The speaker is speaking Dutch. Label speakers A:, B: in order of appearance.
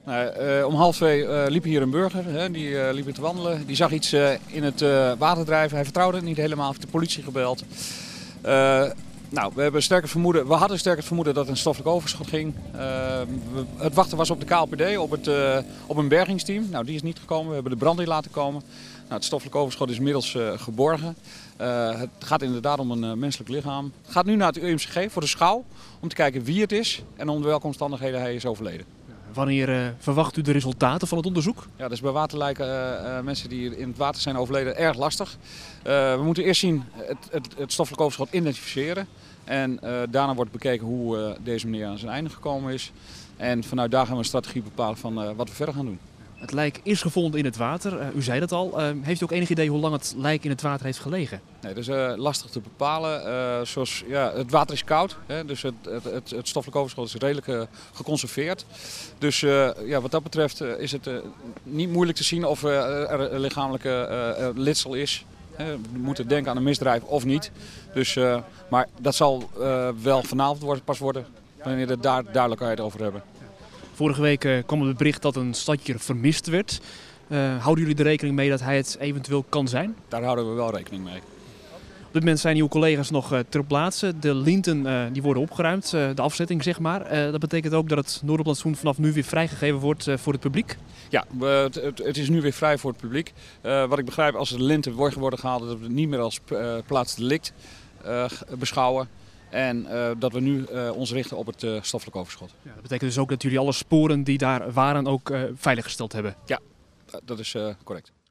A: Om 1:30 liep hier een burger, die liep hier te wandelen. Die zag iets in het water drijven. Hij vertrouwde het niet helemaal, heeft de politie gebeld. We hadden sterk het vermoeden dat het een stoffelijk overschot ging. Het wachten was op de KLPD, op een bergingsteam. Nou, die is niet gekomen. We hebben de brandweer laten komen. Nou, het stoffelijk overschot is inmiddels geborgen. Het gaat inderdaad om een menselijk lichaam. Het gaat nu naar het UMCG voor de schouw om te kijken wie het is en onder welke omstandigheden hij is overleden.
B: Wanneer verwacht u de resultaten van het onderzoek?
A: Ja, dat is bij waterlijken mensen die in het water zijn overleden erg lastig. We moeten eerst zien het stoffelijk overschot identificeren. En daarna wordt bekeken hoe deze meneer aan zijn einde gekomen is. En vanuit daar gaan we een strategie bepalen van wat we verder gaan doen.
B: Het lijk is gevonden in het water. U zei dat al. Heeft u ook enig idee hoe lang het lijk in het water heeft gelegen?
A: Nee, dat is lastig te bepalen. Het water is koud, dus het stoffelijk overschot is redelijk geconserveerd. Dus wat dat betreft is het niet moeilijk te zien of er een lichamelijke letsel is. We moeten denken aan een misdrijf of niet. Dus, maar dat zal wel vanavond pas worden wanneer we daar duidelijkheid over hebben.
B: Vorige week kwam het bericht dat een stadje vermist werd. Houden jullie er rekening mee dat hij het eventueel kan zijn?
A: Daar houden we wel rekening mee.
B: Op dit moment zijn uw collega's nog ter plaatse. De linten die worden opgeruimd, de afzetting zeg maar. Dat betekent ook dat het Noorderplantsoen vanaf nu weer vrijgegeven wordt voor het publiek?
A: Ja, het is nu weer vrij voor het publiek. Wat ik begrijp, als de linten worden gehaald, dat we het niet meer als plaatsdelict beschouwen. En dat we nu ons richten op het stoffelijk overschot.
B: Ja, dat betekent dus ook dat jullie alle sporen die daar waren ook veiliggesteld hebben?
A: Ja, dat is correct.